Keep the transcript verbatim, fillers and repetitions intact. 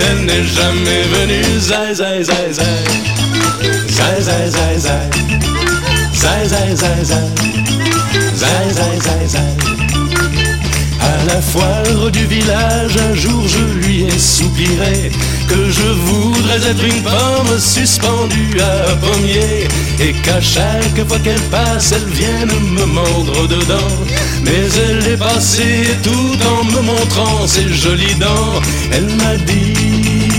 elle n'est jamais venue. Zai, zai, zai, zai. Zai, zai, zai, zai. Zai, zai, zai, zai. Zai, zai, zai, zai. À la foire du village, un jour je lui ai soupiré que je voudrais être une pomme suspendue à un pommier, et qu'à chaque fois qu'elle passe, elle vienne me mordre dedans. Mais elle est passée tout en me montrant ses jolies dents. Elle m'a dit